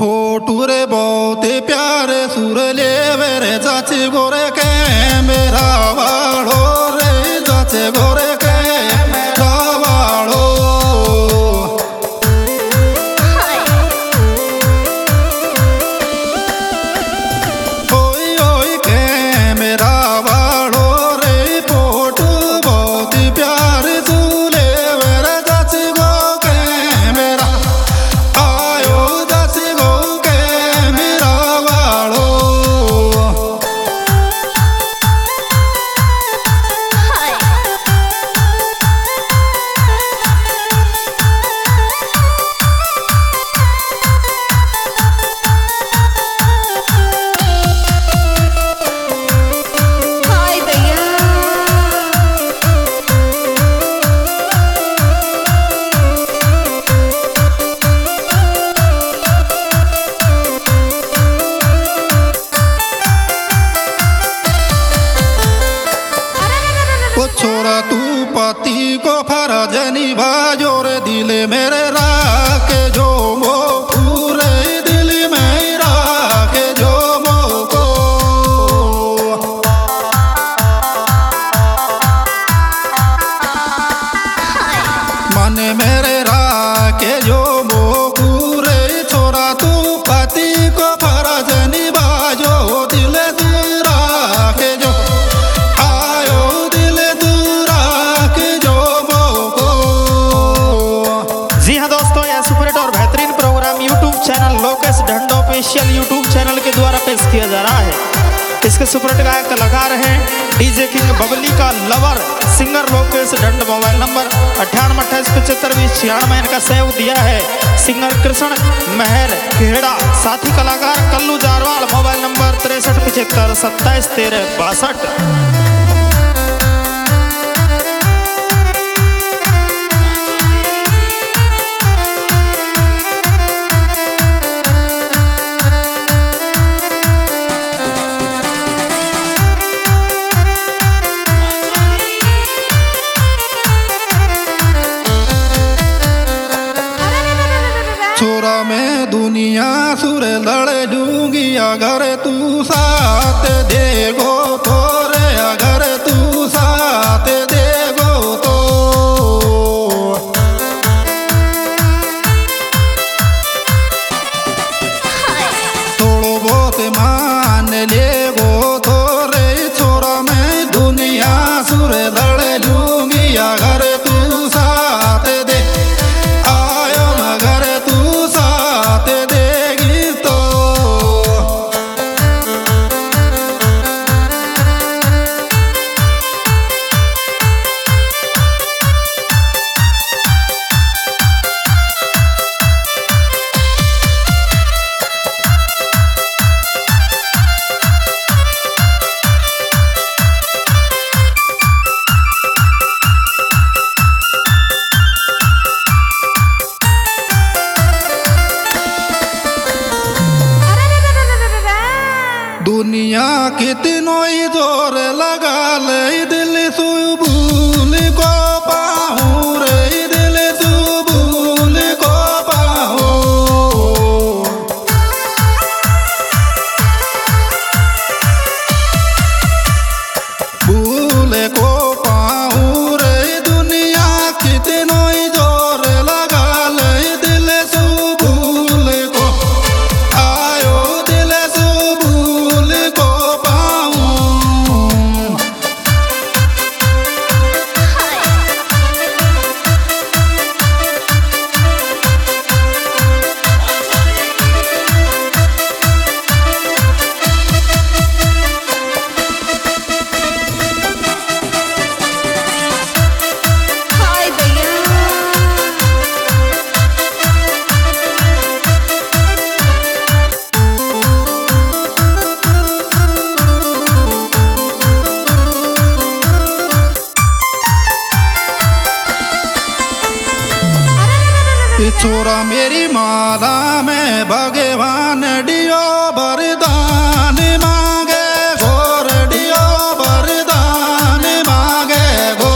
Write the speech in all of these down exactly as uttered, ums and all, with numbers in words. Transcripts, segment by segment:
फोटू रे बहुत प्यारे सुर ले मेरे चाची गोरे के मेरा वाड़ो रे चाचे गोरे के मेरा वाड़ो ओई ओई के मेरा वाड़ो रे फोटू बहुत प्यारे सुले मेरे चाची गो के मेरा आयो चाची गो के मेरा वाड़ो छोरा तू पति को फरज निभाजो रे दिल मेरे राखे जो मो पूरे दिल में राखे जो मो को मन मेरे राखे जो मो पूरे छोरा तू पति को फरज निभाजो दिल तू राखे जो channel Lokesh Dhando official YouTube channel के द्वारा पेश किया जा रहा है। इसके सुपरहिट गायक कलाकार हैं डीजे किंग बबली का lover singer Lokesh Dhand. Mobile number अट्ठानवे अट्ठाईस पचहत्तर बीस छियानवे इनका सेव दिया है सिंगर कृष्ण मेहर खेड़ा। साथी कलाकार कल्लू जारवाल। मोबाइल नंबर तिरसठ पचहत्तर सत्ताईस तेरह बासठ। छोरा मैं दुनिया सुर लड़ लूंगी अगर तू साथ देगो तो रे अगर तू साथ देगो तो थोड़ो बहुत मान लेगो तो रे छोरा मैं दुनिया सुर लड़ लूंगी अगर तू साथ दे दुनिया कितनों ही जोर लगा ले दिल सु भूल को पाऊं रे दिल सु भूल को पाऊं भूल को पाऊं रे दुनिया कितनों ही जोर लगा ले दिल सु भूल को आयो दिल सु भूल को पाऊं। छोरा मेरी माला में भगवान डियो वरदान मांगे घोर डियो वरदान मांगे गो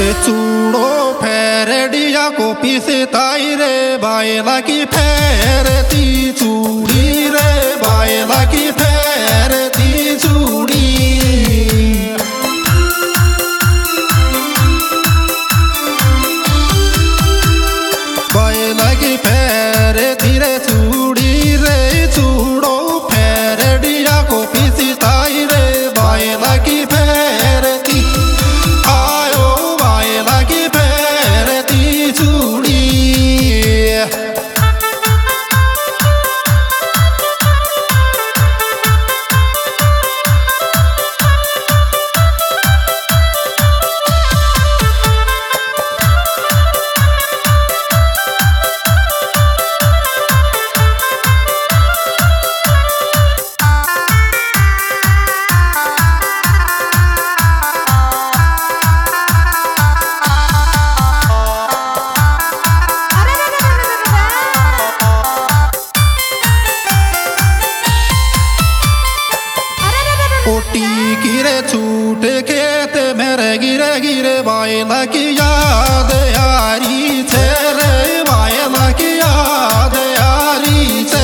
चूड़ो फेरडिया को पीसे ताई रे बायला की फेरती चूड़ी रे बायला की फेरती चूड़ी बायला की फेरती रे चूड़ी रे चूड़ो फेरडिया को पीसे ताई रे बायला की फेरती आयो बायला की फेरती चूड़ी ओटी गिरे छूट खेत मेरे गिरे गिरे बायला की याद यारी छे रे बायला की याद यारी छे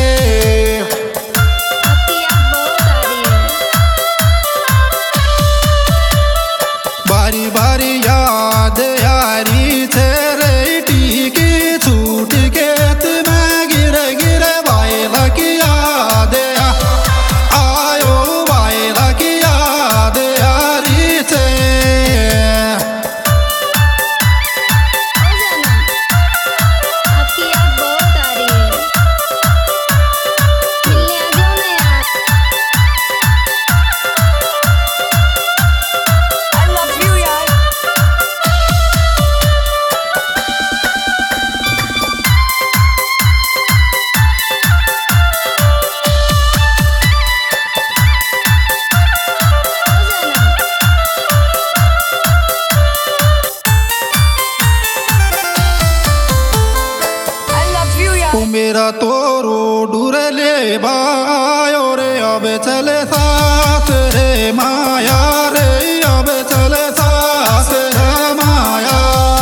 बारी बारी याद यारी छे रे टीकी छूट खेत में गिरे गिरे बायला की याद आयो बायला की याद यारी छे मेरा तो रोड ले बायो रे अब चले सास रे माया रे अब चले सास रे माया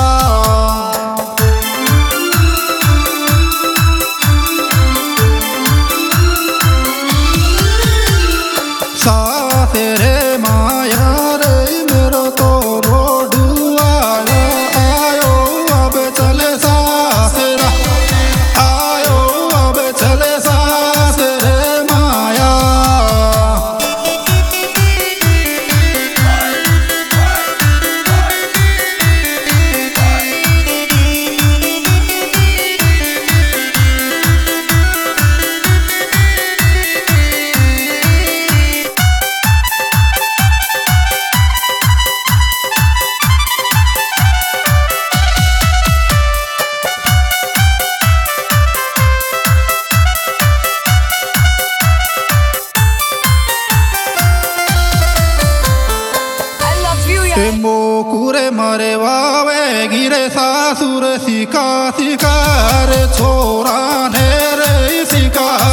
सास रे माया रे मेरा तो रोड आयो अब चले सास रे आयो अब चले सास रे माया मोकुरे मरे वावे गिरे सासुर सिका सिकार छोरा ने रे सिका